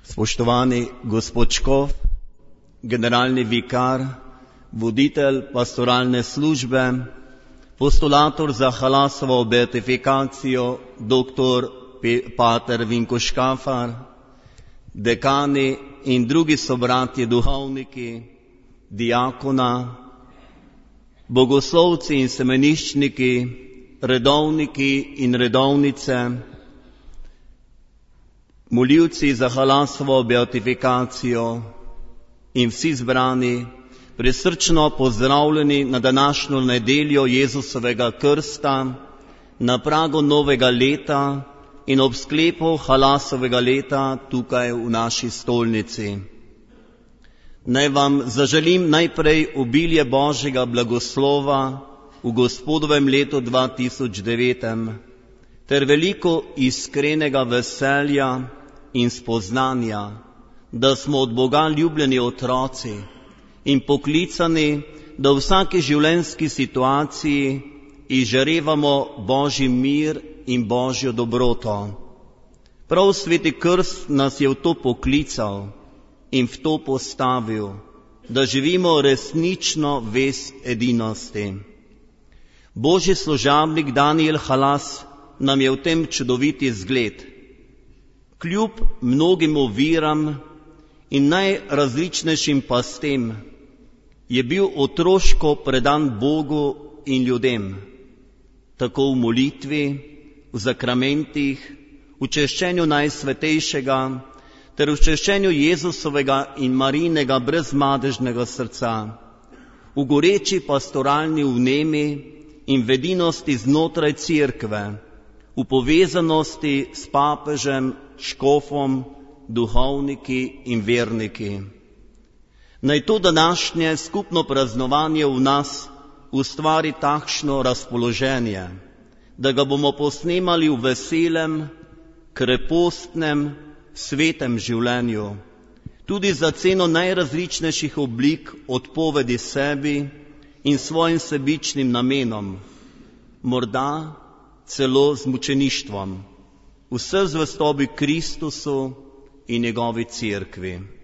Spoštovani gospod škof, generalni vikar, voditelj pastoralne službe, postulator za Halasovo beatifikacijo, dr. pater Vinko Škafar, dekani in drugi sobratje duhovniki, diakona, bogoslovci in semeniščniki, redovniki in redovnice, molilci za Halasovo beatifikacijo in vsi zbrani, prisrčno pozdravljeni na današnjo nedeljo Jezusovega krsta, na pragu novega leta in ob sklepu Halasovega leta tukaj v naši stolnici. Naj vam zaželim najprej obilje Božjega blagoslova v Gospodovem letu 2009 ter veliko iskrenega veselja in spoznanja, da smo od Boga ljubljeni otroci in poklicani, da v vsaki življenjski situaciji izžarevamo Božji mir in Božjo dobroto. Prav Sveti Krst nas je v to poklical in v to postavil, da živimo resnično vest edinosti. Božji služabnik Daniel Halas nam je v tem čudoviti zgled. Kljub mnogim oviram in najrazličnejšim pastem je bil otroško predan Bogu in ljudem, tako v molitvi, v zakramentih, v češčenju Najsvetejšega ter v češčenju Jezusovega in Marijinega brezmadežnega srca, v goreči pastoralni vnemi in vedinosti znotraj Cerkve, v povezanosti s papežem, škofom, duhovniki in verniki. Naj to današnje skupno praznovanje v nas ustvari takšno razpoloženje, da ga bomo posnemali v veselem, krepostnem, svetem življenju, tudi za ceno najrazličnejših oblik odpovedi sebi in svojim sebičnim namenom, morda celo z mučeništvom, vse zvestobi Kristusu in njegovi Cerkvi.